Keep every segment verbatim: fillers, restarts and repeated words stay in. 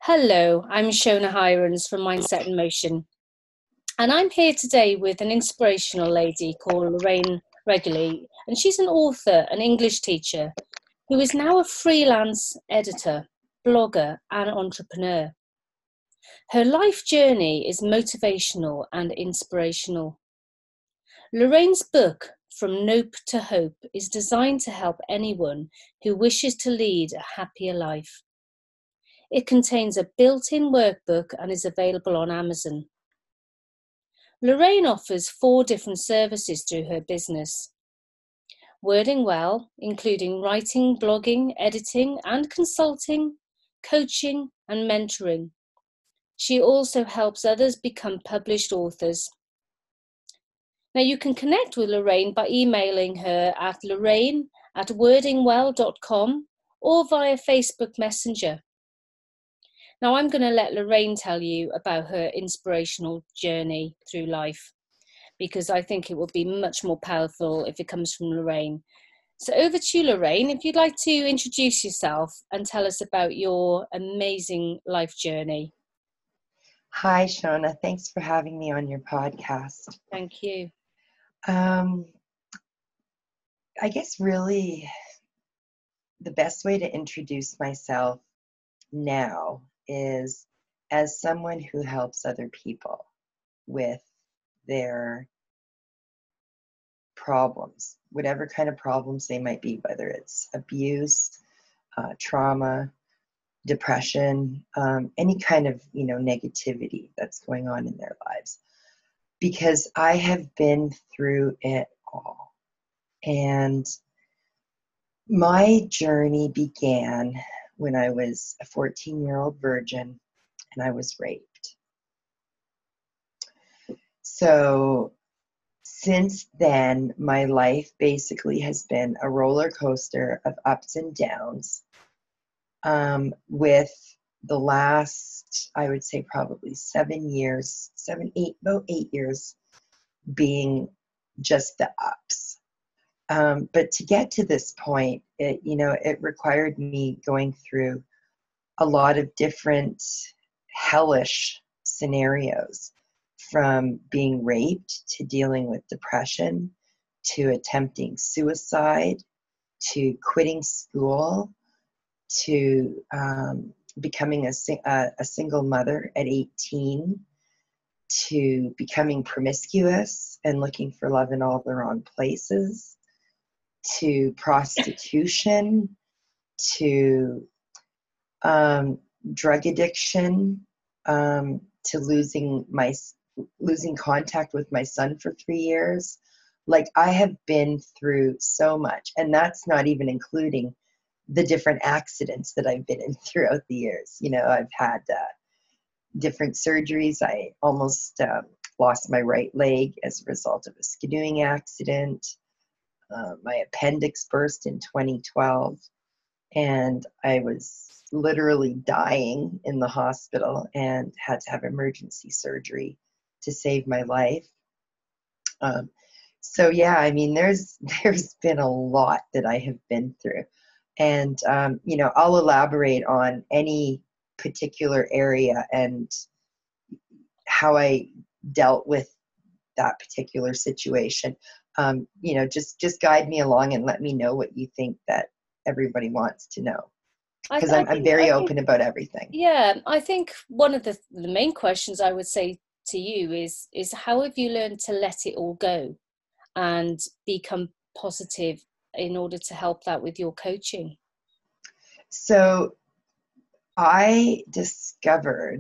Hello, I'm Shona Hirons from Mindset in Motion, and I'm here today with an inspirational lady called Lorraine Reguly, and she's an author, an English teacher, who is now a freelance editor, blogger, and entrepreneur. Her life journey is motivational and inspirational. Lorraine's book, From Nope to Hope, is designed to help anyone who wishes to lead a happier life. It contains a built-in workbook and is available on Amazon. Lorraine offers four different services through her business. Wording Well, including writing, blogging, editing, and consulting, coaching, and mentoring. She also helps others become published authors. Now you can connect with Lorraine by emailing her at lorraine at wordingwell dot com or via Facebook Messenger. Now I'm going to let Lorraine tell you about her inspirational journey through life, because I think it will be much more powerful if it comes from Lorraine. So over to you, Lorraine, if you'd like to introduce yourself and tell us about your amazing life journey. Hi, Shona. Thanks for having me on your podcast. Thank you. Um, I guess really the best way to introduce myself now is as someone who helps other people with their problems, whatever kind of problems they might be, whether it's abuse, uh, trauma, depression, um, any kind of, you know, negativity that's going on in their lives. Because I have been through it all. And my journey began when I was a fourteen-year-old virgin and I was raped. So since then, my life basically has been a roller coaster of ups and downs, um, with the last, I would say probably seven years, seven, eight, about eight years being just the ups. Um, but to get to this point, it, you know, it required me going through a lot of different hellish scenarios, from being raped to dealing with depression to attempting suicide to quitting school to um, becoming a, a, a single mother at eighteen to becoming promiscuous and looking for love in all the wrong places, to prostitution, to um, drug addiction, um, to losing my losing contact with my son for three years. Like, I have been through so much, and that's not even including the different accidents that I've been in throughout the years. You know, I've had uh, different surgeries. I almost um, lost my right leg as a result of a skidooing accident. Uh, my appendix burst in twenty twelve, and I was literally dying in the hospital and had to have emergency surgery to save my life. Um, so yeah, I mean, there's there's been a lot that I have been through, and um, you know, I'll elaborate on any particular area and how I dealt with that particular situation. Um, you know, just just guide me along and let me know what you think that everybody wants to know, I, because th- I I'm I'm think, very I open think, about everything. yeah, I think one of the the main questions I would say to you is is how have you learned to let it all go and become positive in order to help that with your coaching? So I discovered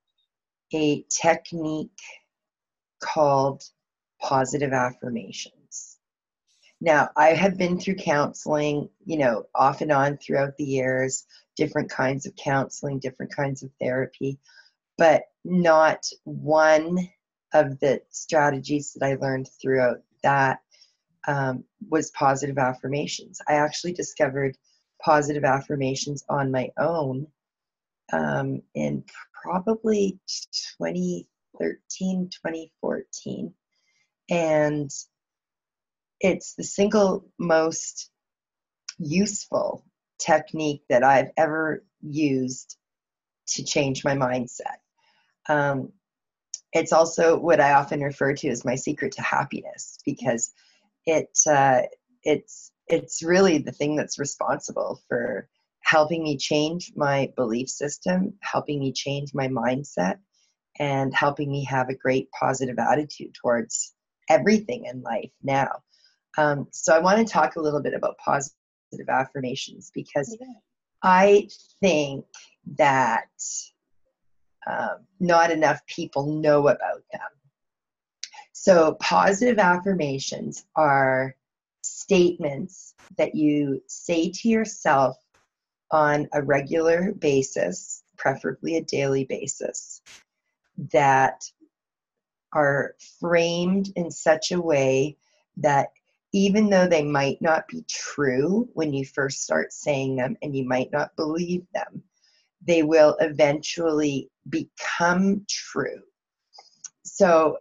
a technique called positive affirmations. Now, I have been through counseling, you know, off and on throughout the years, different kinds of counseling, different kinds of therapy, but not one of the strategies that I learned throughout that um, was positive affirmations. I actually discovered positive affirmations on my own um, in probably twenty thirteen, twenty fourteen. And it's the single most useful technique that I've ever used to change my mindset. Um, it's also what I often refer to as my secret to happiness, because it uh, it's it's really the thing that's responsible for helping me change my belief system, helping me change my mindset, and helping me have a great positive attitude towards everything in life now. Um, so I want to talk a little bit about positive affirmations, because yeah. I think that um, not enough people know about them. So positive affirmations are statements that you say to yourself on a regular basis, preferably a daily basis, that are framed in such a way that even though they might not be true when you first start saying them, and you might not believe them, they will eventually become true. So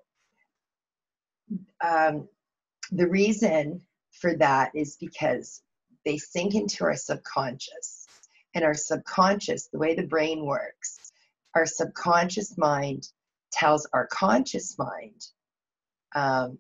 um, the reason for that is because they sink into our subconscious. And our subconscious, the way the brain works, our subconscious mind tells our conscious mind, um,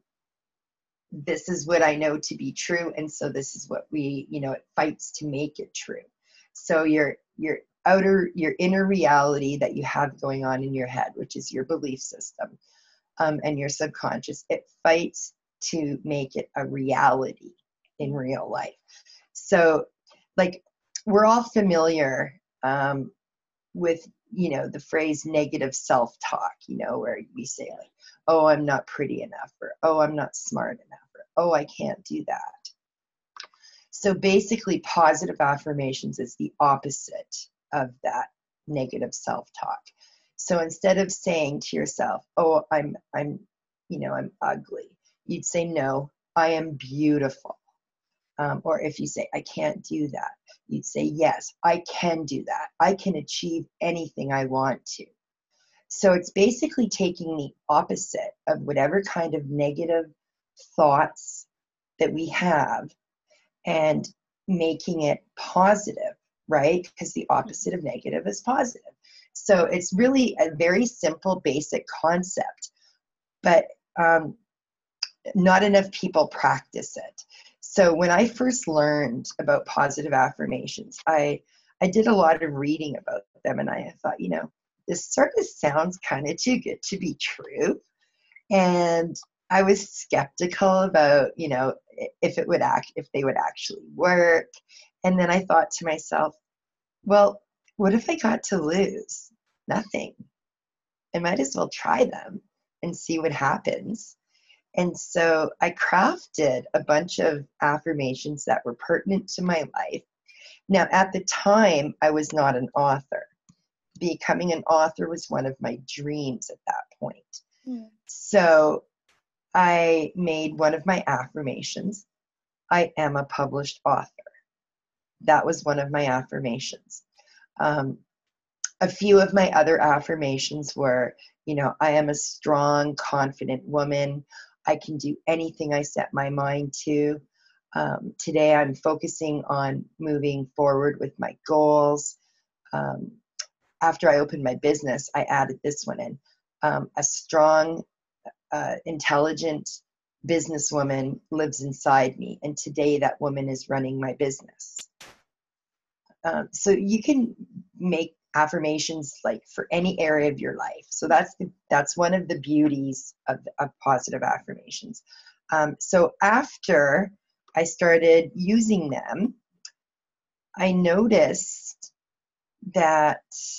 this is what I know to be true, and so this is what we, you know, it fights to make it true. So your your outer, your inner reality that you have going on in your head, which is your belief system, um, and your subconscious, it fights to make it a reality in real life. So, like, we're all familiar um, with, you know, the phrase negative self-talk, you know, where we say like, oh, I'm not pretty enough, or oh, I'm not smart enough, or oh, I can't do that. So basically, positive affirmations is the opposite of that negative self-talk. So instead of saying to yourself, oh, I'm, I'm, you know, I'm ugly, you'd say, no, I am beautiful. Um, or if you say, I can't do that, you'd say, yes, I can do that. I can achieve anything I want to. So it's basically taking the opposite of whatever kind of negative thoughts that we have and making it positive, right? Because the opposite of negative is positive. So it's really a very simple, basic concept, but um, not enough people practice it. So when I first learned about positive affirmations, I, I did a lot of reading about them, and I thought, you know, this sort of sounds kind of too good to be true. And I was skeptical about, you know, if it would act, if they would actually work. And then I thought to myself, well, what if I got to lose? Nothing. I might as well try them and see what happens. And so I crafted a bunch of affirmations that were pertinent to my life. Now, at the time, I was not an author. Becoming an author was one of my dreams at that point. Mm. So I made one of my affirmations, I am a published author. That was one of my affirmations. Um, a few of my other affirmations were, you know, I am a strong, confident woman. I can do anything I set my mind to. Um, today I'm focusing on moving forward with my goals. Um, after I opened my business, I added this one in. Um, a strong, uh, intelligent businesswoman lives inside me, and today that woman is running my business. Um, so you can make affirmations like for any area of your life. So that's the, that's one of the beauties of, of positive affirmations. Um, so after I started using them, I noticed that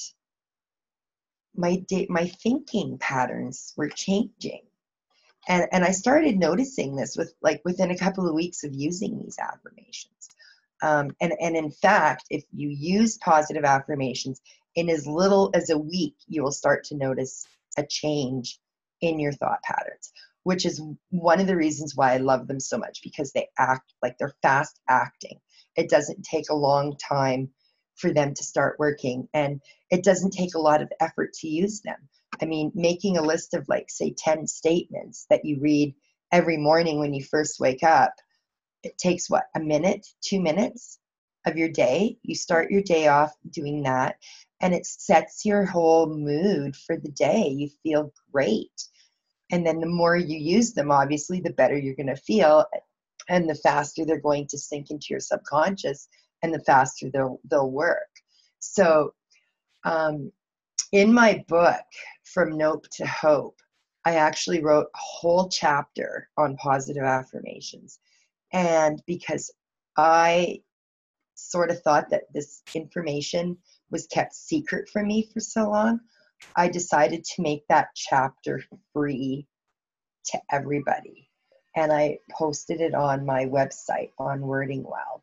my da- my thinking patterns were changing. And, and I started noticing this with like within a couple of weeks of using these affirmations. Um, and, and in fact, if you use positive affirmations in as little as a week, you will start to notice a change in your thought patterns, which is one of the reasons why I love them so much, because they act like they're fast acting. It doesn't take a long time for them to start working, and it doesn't take a lot of effort to use them. I mean, making a list of like, say, ten statements that you read every morning when you first wake up, it takes what, a minute, two minutes of your day? You start your day off doing that. and it sets your whole mood for the day. You feel great. And then the more you use them, obviously, the better you're going to feel, and the faster they're going to sink into your subconscious, and the faster they'll, they'll work. So um, in my book, From Nope to Hope, I actually wrote a whole chapter on positive affirmations. And because I sort of thought that this information was kept secret from me for so long, I decided to make that chapter free to everybody. And I posted it on my website on Wording Well.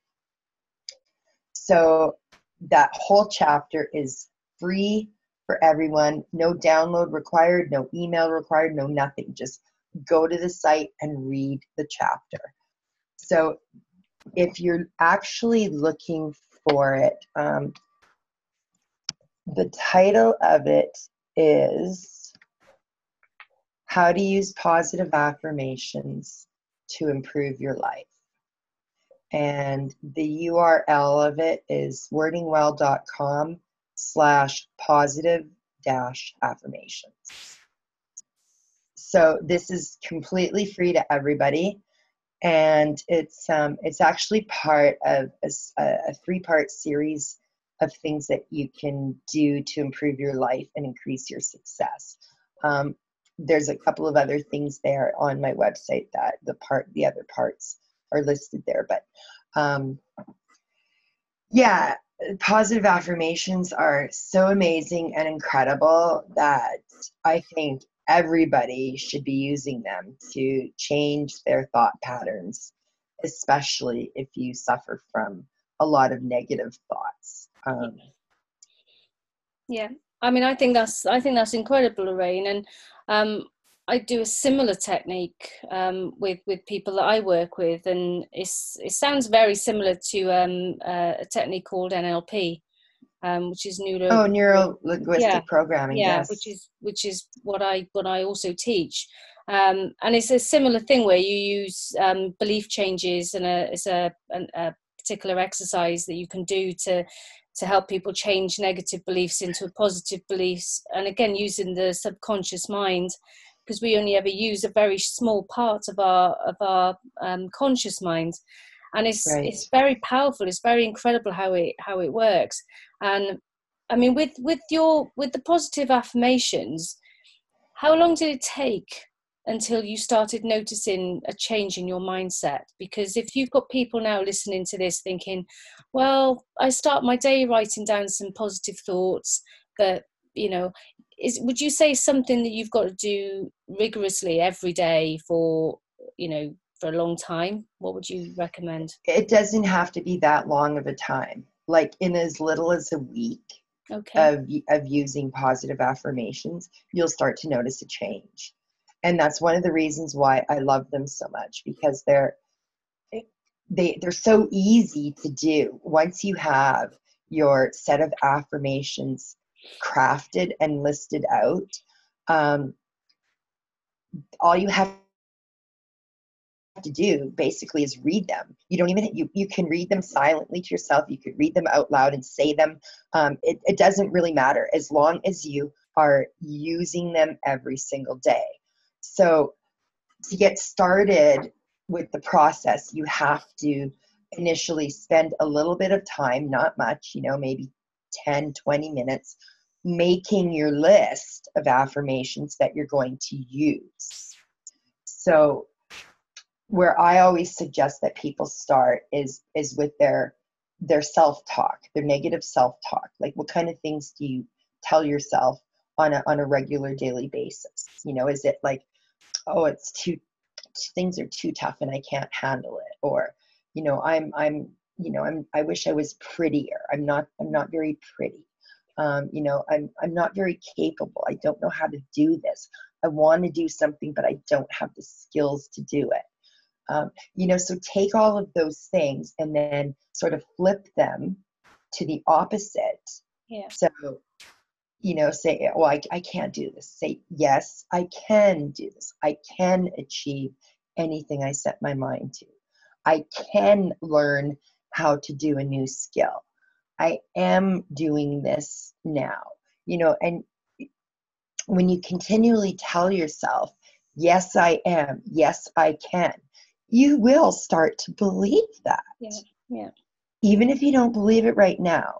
So that whole chapter is free for everyone. No download required, no email required, no nothing. Just go to the site and read the chapter. So if you're actually looking for it, um, the title of it is How to Use Positive Affirmations to Improve Your Life. And the U R L of it is wordingwell.com slash positive dash affirmations. So this is completely free to everybody. And it's um, it's actually part of a, a three-part series of things that you can do to improve your life and increase your success. Um, there's a couple of other things there on my website that the part, the other parts are listed there. But um, yeah, positive affirmations are so amazing and incredible that I think everybody should be using them to change their thought patterns, especially if you suffer from a lot of negative thoughts. Um, yeah, I mean, I think that's I think that's incredible, Lorraine, and um, I do a similar technique um, with with people that I work with, and it's it sounds very similar to um, uh, a technique called N L P, um, which is neuro. oh, neuro linguistic Yeah, programming. yeah, Yes, which is which is what I what I also teach, um, and it's a similar thing where you use um, belief changes, and a, it's a, a, a particular exercise that you can do to to help people change negative beliefs into positive beliefs, and again using the subconscious mind, because we only ever use a very small part of our of our um, conscious mind, and it's right. it's very powerful. It's very incredible how it how it works. And I mean, with with your with the positive affirmations, how long did it take until you started noticing a change in your mindset? Because if you've got people now listening to this thinking, well, I start my day writing down some positive thoughts, but you know, is would you say something that you've got to do rigorously every day for, you know, for a long time? What would you recommend? It doesn't have to be that long of a time. Like in as little as a week Okay. of of using positive affirmations, you'll start to notice a change. And that's one of the reasons why I love them so much, because they're they they're so easy to do. Once you have your set of affirmations crafted and listed out, um, all you have to do basically is read them. You don't even you you can read them silently to yourself. You could read them out loud and say them. Um, it, it doesn't really matter as long as you are using them every single day. So to get started with the process, you have to initially spend a little bit of time, not much, you know, maybe ten, twenty minutes, making your list of affirmations that you're going to use. So where I always suggest that people start is is with their their self-talk, their negative self-talk. Like, what kind of things do you tell yourself on a on a regular daily basis? You know, is it like, oh, it's too things are too tough and I can't handle it, or, you know, I'm I'm you know, I'm I wish I was prettier. I'm not I'm not very pretty. Um, you know, I'm I'm not very capable. I don't know how to do this. I want to do something, but I don't have the skills to do it. Um, you know, so take all of those things and then sort of flip them to the opposite. Yeah. So, you know, say, well, I, I can't do this. Say, yes, I can do this. I can achieve anything I set my mind to. I can learn how to do a new skill. I am doing this now, you know, and when you continually tell yourself, yes, I am, yes, I can, you will start to believe that. Yeah. Yeah. Even if you don't believe it right now,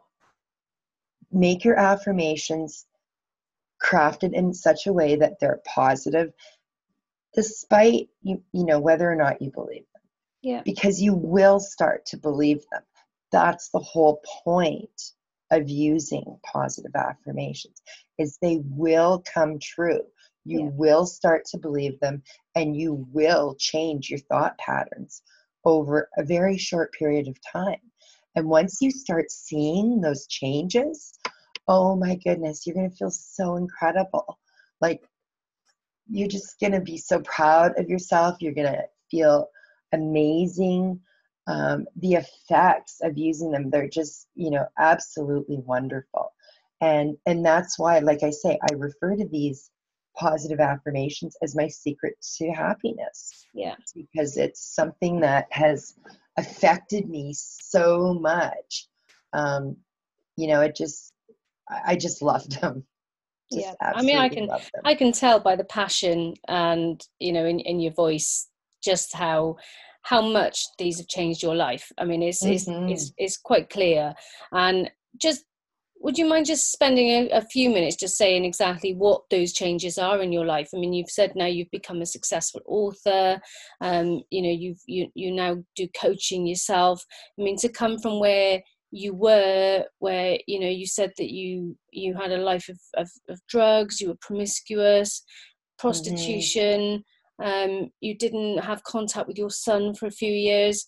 make your affirmations crafted in such a way that they're positive, despite you, you know, whether or not you believe them. Yeah. Because you will start to believe them. That's the whole point of using positive affirmations, is they will come true. You Yeah. will start to believe them, and you will change your thought patterns over a very short period of time. And once you start seeing those changes, oh my goodness, you're going to feel so incredible. Like, you're just going to be so proud of yourself. You're going to feel amazing. Um, the effects of using them, they're just, you know, absolutely wonderful. And, and that's why, like I say, I refer to these positive affirmations as my secret to happiness. Yeah. Because it's something that has affected me so much. Um, you know, it just, I just loved them. Just Yeah. I mean, I absolutely can, love them. I can tell by the passion and, you know, in, in your voice, just how, how much these have changed your life. I mean, it's, it's, Mm-hmm. it's, it's quite clear. And just, would you mind just spending a, a few minutes just saying exactly what those changes are in your life? I mean, you've said now you've become a successful author. Um, you know, you've, you, you now do coaching yourself. I mean, to come from where you were, where, you know, you said that you, you had a life of, of, of drugs, you were promiscuous, prostitution, mm-hmm. um, you didn't have contact with your son for a few years.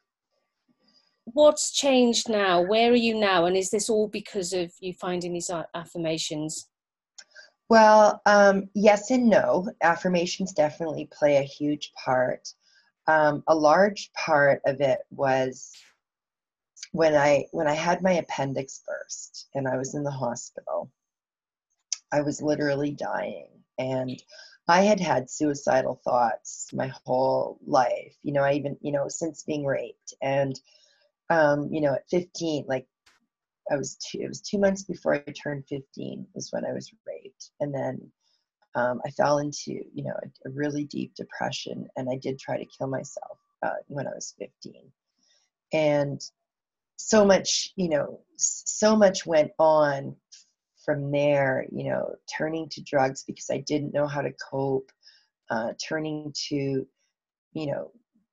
What's changed now? Where are you now? And is this all because of you finding these affirmations? Well, um, yes and no. Affirmations definitely play a huge part. Um, a large part of it was when I when I had my appendix burst and I was in the hospital. I was literally dying, and I had had suicidal thoughts my whole life. You know, I even, you know, since being raped. And um, you know, at fifteen, like I was two, it was two months before I turned fifteen was when I was raped. And then um, I fell into, you know, a, a really deep depression, and I did try to kill myself uh, when I was fifteen. And so much, you know, so much went on from there, you know, turning to drugs because I didn't know how to cope, uh, turning to, you know,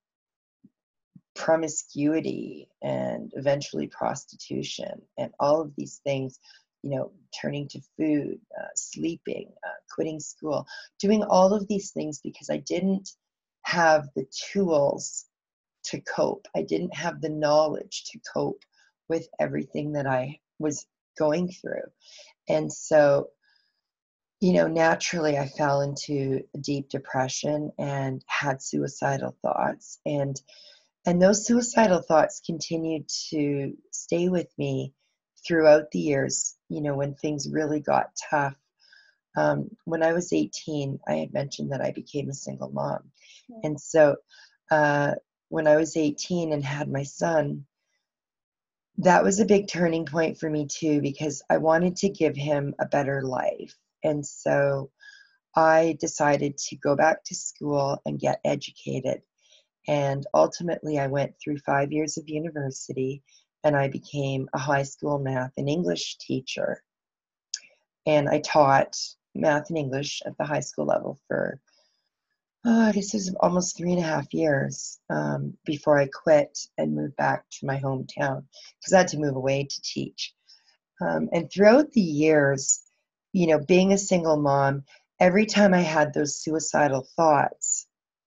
promiscuity, and eventually prostitution, and all of these things, you know, turning to food, uh, sleeping, uh, quitting school, doing all of these things because I didn't have the tools to cope. I didn't have the knowledge to cope with everything that I was going through. And so, you know, naturally I fell into a deep depression and had suicidal thoughts. And and those suicidal thoughts continued to stay with me throughout the years, you know, when things really got tough. Um, when I was eighteen, I had mentioned that I became a single mom. And so uh, when I was eighteen and had my son, that was a big turning point for me too, because I wanted to give him a better life. And so I decided to go back to school and get educated. And ultimately, I went through five years of university, and I became a high school math and English teacher. And I taught math and English at the high school level for, oh, I guess it was almost three and a half years um, before I quit and moved back to my hometown, because I had to move away to teach. Um, and throughout the years, you know, being a single mom, every time I had those suicidal thoughts,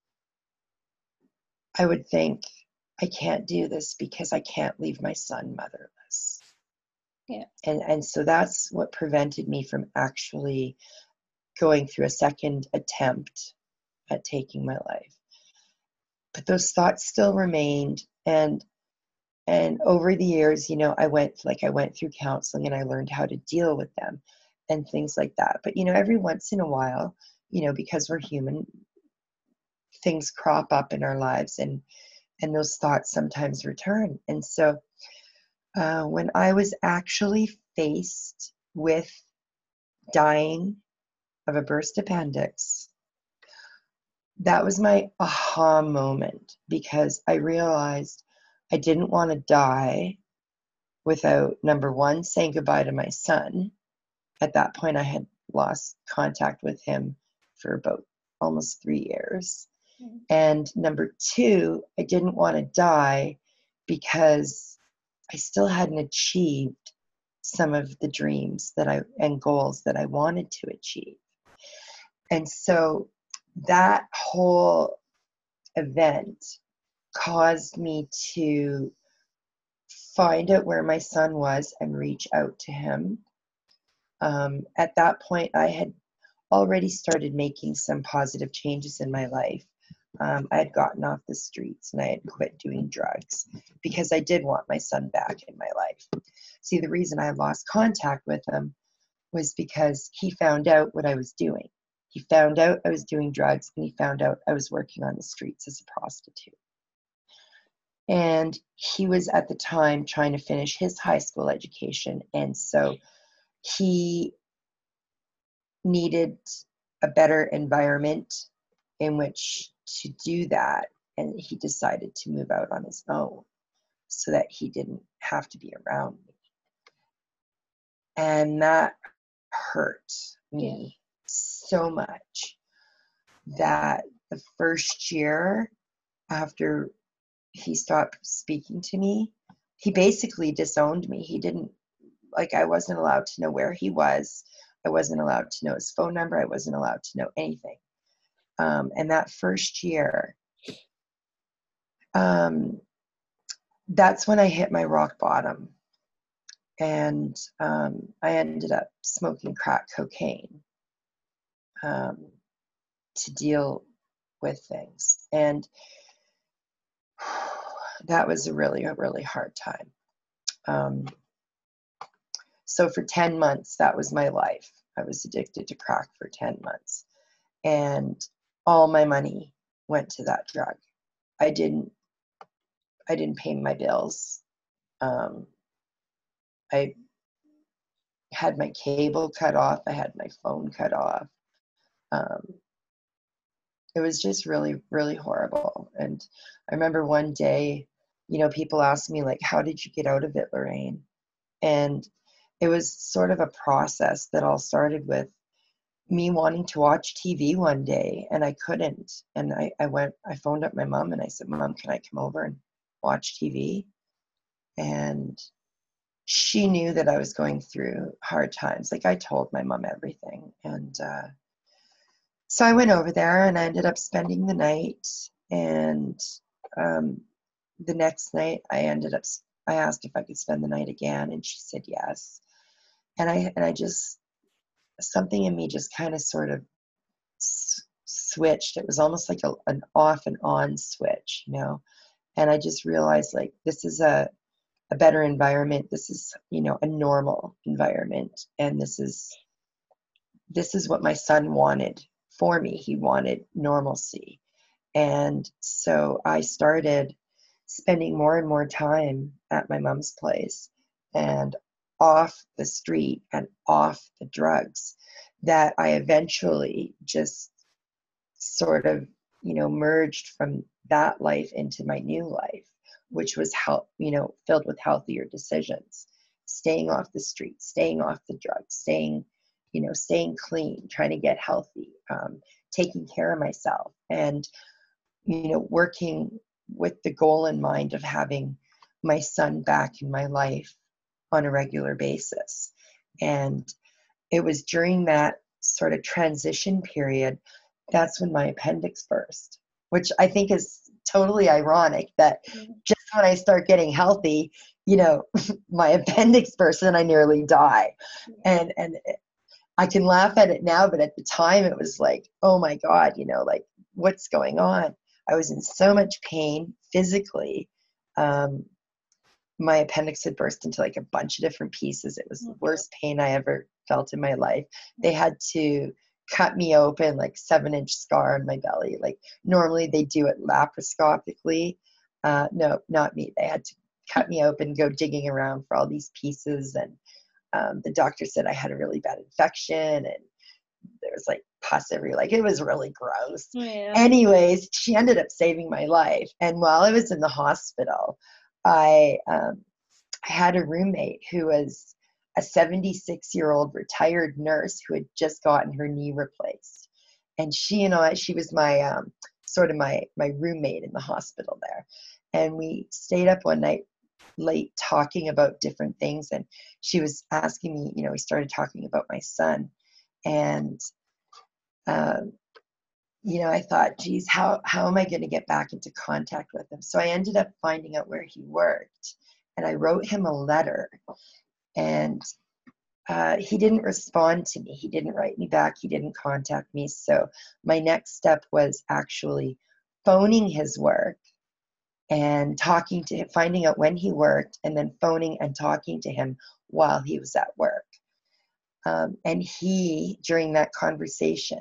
I would think, I can't do this because I can't leave my son motherless. Yeah. And and so that's what prevented me from actually going through a second attempt at taking my life. But those thoughts still remained, and and over the years, you know, I went like I went through counseling, and I learned how to deal with them and things like that. But you know, every once in a while, you know, because we're human, things crop up in our lives, and and those thoughts sometimes return. And so Uh, when I was actually faced with dying of a burst appendix, that was my aha moment, because I realized I didn't want to die without, number one, saying goodbye to my son. At that point, I had lost contact with him for about almost three years. Mm-hmm. And number two, I didn't want to die because I still hadn't achieved some of the dreams that I and goals that I wanted to achieve. And so that whole event caused me to find out where my son was and reach out to him. Um, at that point, I had already started making some positive changes in my life. Um, I had gotten off the streets and I had quit doing drugs because I did want my son back in my life. See, the reason I lost contact with him was because he found out what I was doing. He found out I was doing drugs, and he found out I was working on the streets as a prostitute. And he was at the time trying to finish his high school education. And so he needed a better environment in which to do that. And he decided to move out on his own so that he didn't have to be around me. And that hurt me so much that the first year after he stopped speaking to me, he basically disowned me. He didn't, like, I wasn't allowed to know where he was. I wasn't allowed to know his phone number. I wasn't allowed to know anything. Um, and that first year, um, that's when I hit my rock bottom. And um, I ended up smoking crack cocaine um, to deal with things. And that was a really, a really hard time. Um, so for ten months, that was my life. I was addicted to crack for ten months. And all my money went to that drug. I didn't, I didn't pay my bills. Um, I had my cable cut off. I had my phone cut off. Um, it was just really, really horrible. And I remember one day, you know, people asked me, like, how did you get out of it, Lorraine? And it was sort of a process that all started with me wanting to watch T V one day, and I couldn't. And I, I went, I phoned up my mom and I said, Mom, can I come over and watch T V? And she knew that I was going through hard times. Like, I told my mom everything. And uh, so I went over there and I ended up spending the night. And um, the next night I ended up, I asked if I could spend the night again, and she said yes. And I, and I just, something in me just kind of sort of s- switched. It was almost like a, an off and on switch, you know? And I just realized, like, this is a, a better environment. This is, you know, a normal environment. And this is, this is what my son wanted for me. He wanted normalcy. And so I started spending more and more time at my mom's place and off the street and off the drugs, that I eventually just sort of, you know, merged from that life into my new life, which was health, you know, filled with healthier decisions, staying off the street, staying off the drugs, staying, you know, staying clean, trying to get healthy, um, taking care of myself, and, you know, working with the goal in mind of having my son back in my life on a regular basis. And it was during that sort of transition period, that's when my appendix burst, which I think is totally ironic that just when I start getting healthy, you know, my appendix burst and I nearly die. And, and I can laugh at it now, but at the time it was like, oh my God, you know, like, what's going on? I was in so much pain physically. Um, my appendix had burst into like a bunch of different pieces. It was the worst pain I ever felt in my life. They had to cut me open, like seven inch scar on my belly. Like, normally they do it laparoscopically. Uh, no, not me. They had to cut me open, go digging around for all these pieces. And um, the doctor said I had a really bad infection, and there was like pus everywhere. Like, it was really gross. Yeah. Anyways, she ended up saving my life. And while I was in the hospital, I, um, I had a roommate who was a seventy-six year old retired nurse who had just gotten her knee replaced. And she and I, she was my, um, sort of my, my roommate in the hospital there. And we stayed up one night late talking about different things. And she was asking me, you know, we started talking about my son. And, um, you know, I thought, geez, how, how am I going to get back into contact with him? So I ended up finding out where he worked, and I wrote him a letter, and uh, he didn't respond to me. He didn't write me back. He didn't contact me. So my next step was actually phoning his work and talking to him, finding out when he worked, and then phoning and talking to him while he was at work. Um, and he, during that conversation,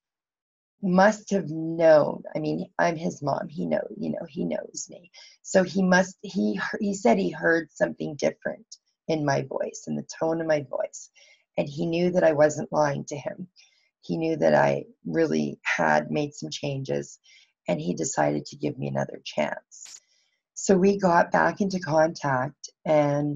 must have known. I mean, I'm his mom. He know, you know, he knows me. So he must, he, he said he heard something different in my voice, in the tone of my voice. And he knew that I wasn't lying to him. He knew that I really had made some changes, and he decided to give me another chance. So we got back into contact, and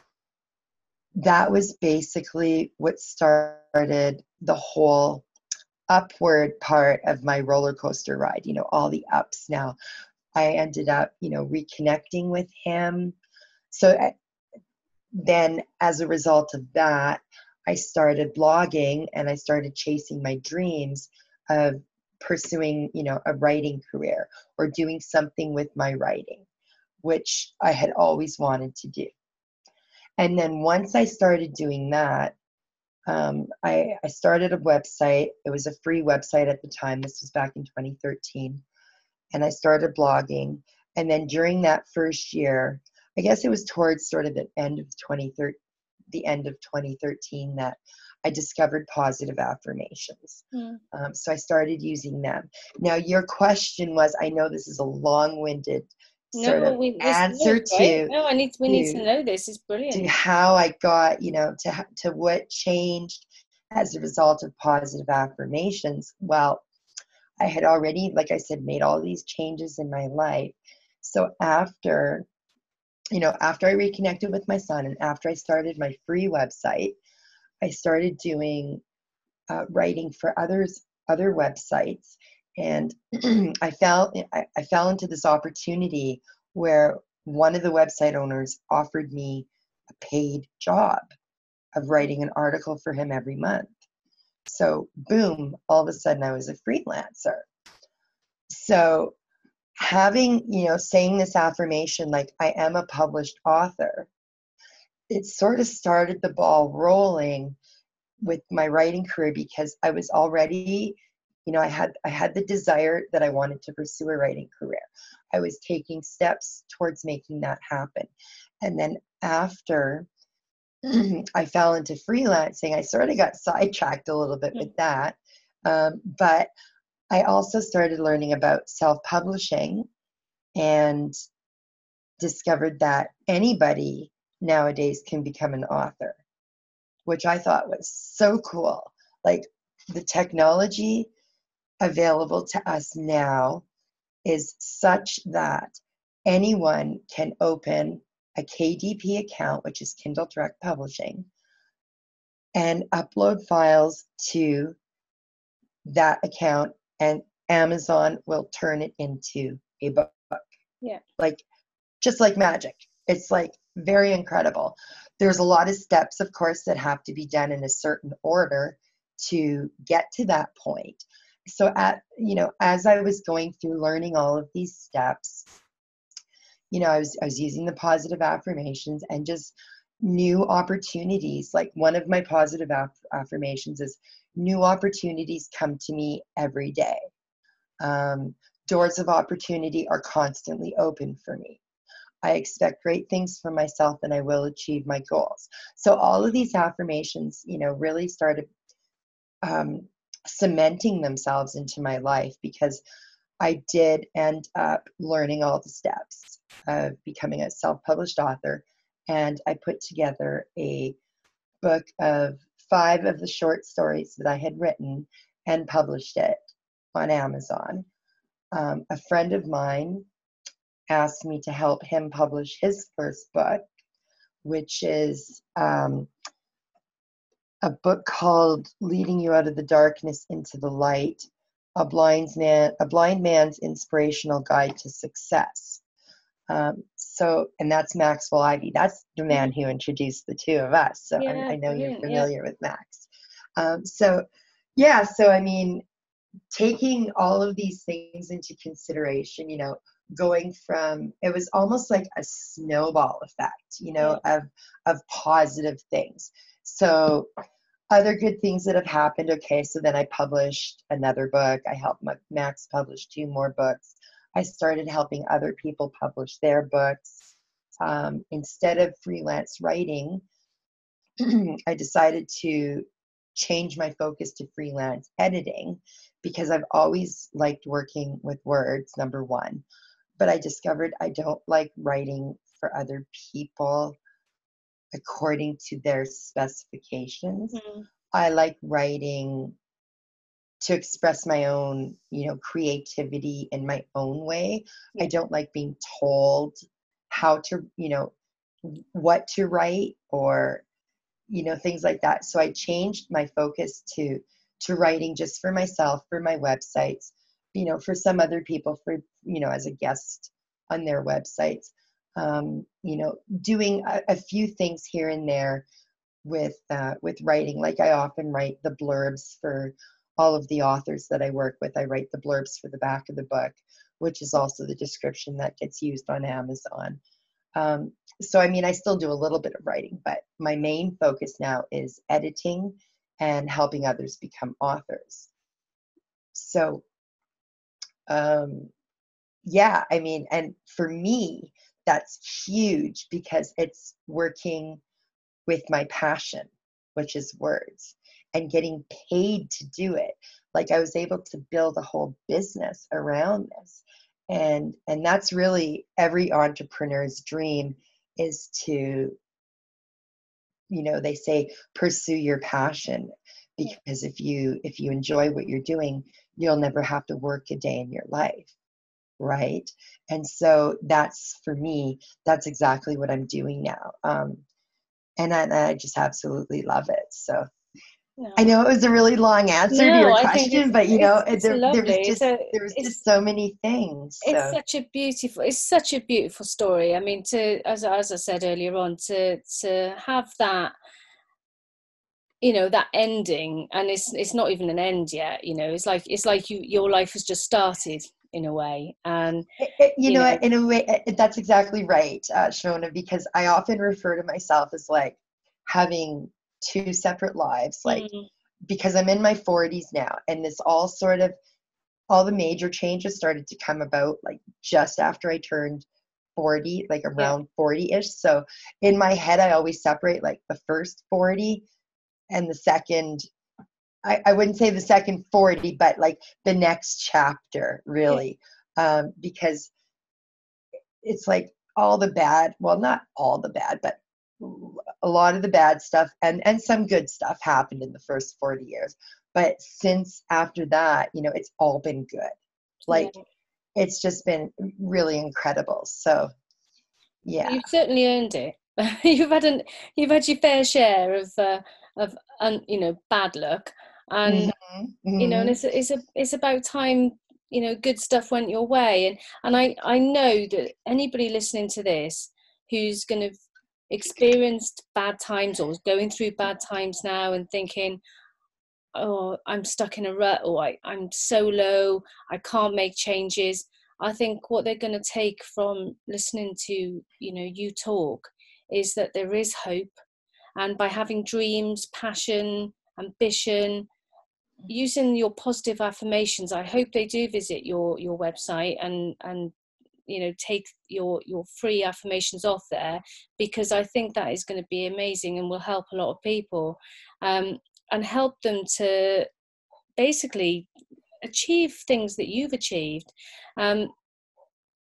that was basically what started the whole upward part of my roller coaster ride, you know, all the ups. Now I ended up, you know, reconnecting with him. So then as a result of that, I started blogging, and I started chasing my dreams of pursuing, you know, a writing career or doing something with my writing, which I had always wanted to do. And then once I started doing that, um, I, I started a website. It was a free website at the time. This was back in twenty thirteen. And I started blogging. And then during that first year, I guess it was towards sort of the end of twenty thirteen, the end of twenty thirteen, that I discovered positive affirmations. Mm. Um, so I started using them. Now, your question was, I know this is a long-winded sort no, of we, answer no, to, right? No, I need, we to, need to know this. It's brilliant. To how I got, you know, to, to what changed as a result of positive affirmations. Well, I had already, like I said, made all these changes in my life. So after, you know, after I reconnected with my son, and after I started my free website, I started doing uh, writing for others, other websites. And I fell, I, I fell into this opportunity where one of the website owners offered me a paid job of writing an article for him every month. So boom, all of a sudden I was a freelancer. So having, you know, saying this affirmation, like I am a published author, it sort of started the ball rolling with my writing career, because I was already, you know, I had, I had the desire that I wanted to pursue a writing career. I was taking steps towards making that happen. And then after I fell into freelancing, I sort of got sidetracked a little bit with that. Um, but I also started learning about self-publishing, and discovered that anybody nowadays can become an author, which I thought was so cool. Like, the technology available to us now is such that anyone can open a K D P account, which is Kindle Direct Publishing, and upload files to that account, and Amazon will turn it into a book. Yeah. Like, just like magic. It's like very incredible. There's a lot of steps, of course, that have to be done in a certain order to get to that point. So at, you know, as I was going through learning all of these steps, you know, I was, I was using the positive affirmations, and just new opportunities. Like, one of my positive aff- affirmations is, new opportunities come to me every day. Um, doors of opportunity are constantly open for me. I expect great things for myself, and I will achieve my goals. So all of these affirmations, you know, really started um, cementing themselves into my life, because I did end up learning all the steps. of becoming a self-published author, and I put together a book of five of the short stories that I had written and published it on Amazon. Um, a friend of mine asked me to help him publish his first book, which is um, a book called Leading You Out of the Darkness into the Light, a blind, man, a blind man's inspirational guide to success. Um, so, and that's Maxwell Ivy. That's the man who introduced the two of us. So Yeah, I, I know you're yeah. familiar with Max. Um, so, yeah, so I mean, taking all of these things into consideration, you know, going from, it was almost like a snowball effect, you know, Yeah. of of positive things. So other good things that have happened. Okay, so then I published another book. I helped Max publish two more books. I started helping other people publish their books. Um, instead of freelance writing, I decided to change my focus to freelance editing because I've always liked working with words, number one. But I discovered I don't like writing for other people according to their specifications. Mm-hmm. I like writing to express my own, you know, creativity in my own way. Yeah. I don't like being told how to, you know, what to write or, you know, things like that. So I changed my focus to to writing just for myself, for my websites, you know, for some other people, for, you know, as a guest on their websites, um, you know, doing a, a few things here and there with uh, with writing. Like I often write the blurbs for all of the authors that I work with. I write the blurbs for the back of the book, which is also the description that gets used on Amazon. Um, so, I mean, I still do a little bit of writing, but my main focus now is editing and helping others become authors. So, um, yeah, I mean, and for me, that's huge because it's working with my passion, which is words, and getting paid to do it. Like I was able to build a whole business around this. And and that's really every entrepreneur's dream is to, you know, they say pursue your passion because if you if you enjoy what you're doing, you'll never have to work a day in your life, right? And so that's for me, that's exactly what I'm doing now. Um, and I, and I just absolutely love it. So No. I know it was a really long answer to No, your I think question, it's but you know, it's, it's there there was lovely. It's just a there was it's just so many things. it's So such a beautiful it's such a beautiful story. I mean, to as as I said earlier on, to to have that, you know, that ending, and it's it's not even an end yet. You know, it's like it's like you your life has just started in a way, and it, it, you you know, know, in a way, it, that's exactly right, uh, Shona, because I often refer to myself as like having two separate lives, like mm, because I'm in my forties now, and this all sort of all the major changes started to come about like just after I turned forty, like yeah, around forty-ish. So in my head, I always separate like the first forty and the second, I, I wouldn't say the second forty, but like the next chapter, yeah, really. Um, because it's like all the bad, well, not all the bad, but a lot of the bad stuff and, and some good stuff happened in the first forty years. But since after that, you know, it's all been good. yeah. Like, it's just been really incredible. So, yeah. You've certainly earned it. you've had an you've had your fair share of uh, of um, you know, bad luck, and Mm-hmm, you know, and mm-hmm. it's it's a it's about time, you know, good stuff went your way, and and I I know that anybody listening to this who's going to experienced bad times or is going through bad times now and thinking, oh, I'm stuck in a rut, or I, I'm so low, I can't make changes. I think what they're going to take from listening to, you know, you talk is that there is hope. And by having dreams, passion, ambition, using your positive affirmations, I hope they do visit your, your website and, and, you know, take your, your free affirmations off there, because I think that is going to be amazing and will help a lot of people. Um, and help them to basically achieve things that you've achieved. Um,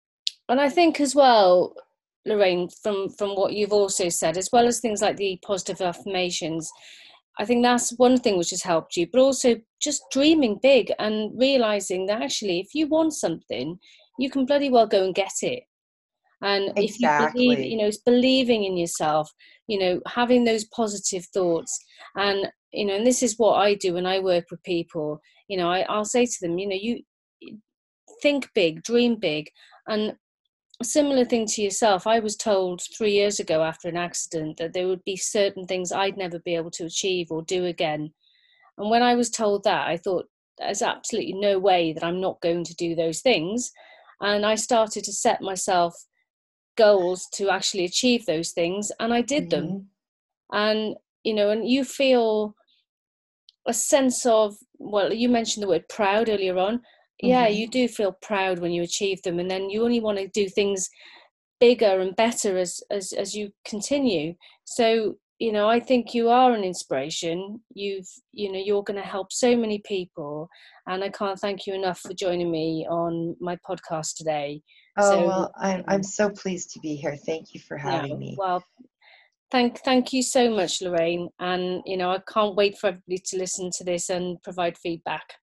And I think as well, Lorraine, from, from what you've also said, as well as things like the positive affirmations, I think that's one thing which has helped you, but also just dreaming big and realizing that actually, if you want something, you can bloody well go and get it. And if you believe, you Exactly. know, it's believing in yourself, you know, having those positive thoughts. And, you know, and this is what I do when I work with people, you know, I, I'll say to them, you know, you think big, dream big. And a similar thing to yourself, I was told three years ago after an accident that there would be certain things I'd never be able to achieve or do again. And when I was told that, I thought, there's absolutely no way that I'm not going to do those things. And I started to set myself goals to actually achieve those things, and I did them. Mm-hmm. And, you know, and you feel a sense of, well, you mentioned the word proud earlier on. Yeah, Mm-hmm. you do feel proud when you achieve them, and then you only want to do things bigger and better as as as you continue. So, you know, I think you are an inspiration. You've, you know, you're going to help so many people, and I can't thank you enough for joining me on my podcast today. Oh, So, well, I'm, I'm um, so pleased to be here. Thank you for having no, me. well, thank thank you so much, Lorraine, and you know, I can't wait for everybody to listen to this and provide feedback.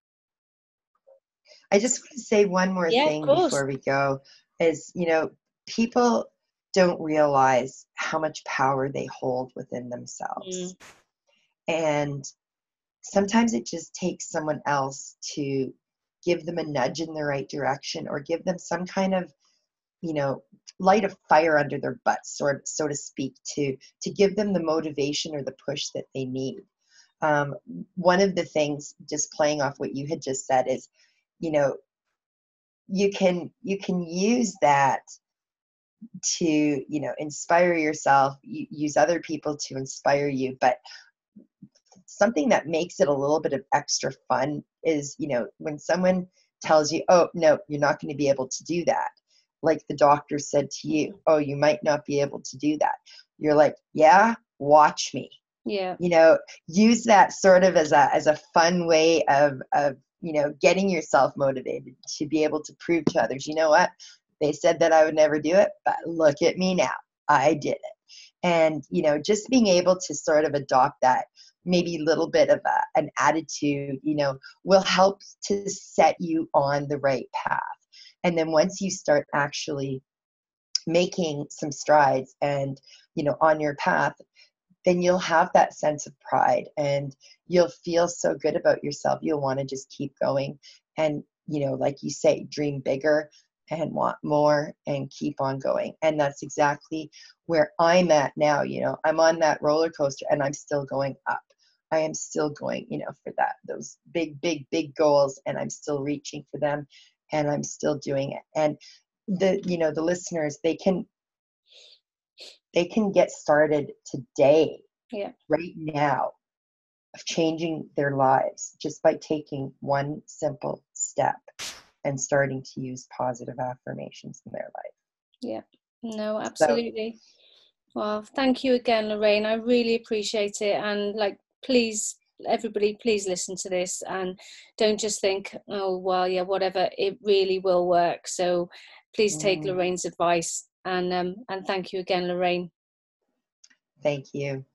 I just want to say one more Yeah, of thing course. before we go is, you know, people don't realize how much power they hold within themselves. Mm, And sometimes it just takes someone else to give them a nudge in the right direction or give them some kind of, you know, light a fire under their butt, sort so to speak, to to give them the motivation or the push that they need. Um, one of the things, just playing off what you had just said, is, you know, you can you can use that to, you know, inspire yourself, use other people to inspire you, but something that makes it a little bit of extra fun is, you know, when someone tells you, oh no, you're not going to be able to do that, like the doctor said to you, oh, you might not be able to do that, you're like, yeah, watch me. yeah, You know, use that sort of as a as a fun way of of you know, getting yourself motivated to be able to prove to others, you know what, they said that I would never do it, but look at me now, I did it. And, you know, just being able to sort of adopt that maybe little bit of a, an attitude, you know, will help to set you on the right path. And then once you start actually making some strides and, you know, on your path, then you'll have that sense of pride and you'll feel so good about yourself. You'll want to just keep going and, you know, like you say, dream bigger and want more and keep on going. And that's exactly where I'm at now. You know, I'm on that roller coaster and I'm still going up. I am still going, you know, for that, those big, big, big goals, and I'm still reaching for them and I'm still doing it. And the, you know, the listeners, they can, they can get started today, yeah. right now, of changing their lives just by taking one simple step and starting to use positive affirmations in their life. Yeah, no, So, absolutely. Well, thank you again, Lorraine. I really appreciate it. And like, please, everybody, please listen to this and don't just think, oh, well, yeah, whatever. It really will work. So please take mm, Lorraine's advice. And um, and thank you again, Lorraine. thank you.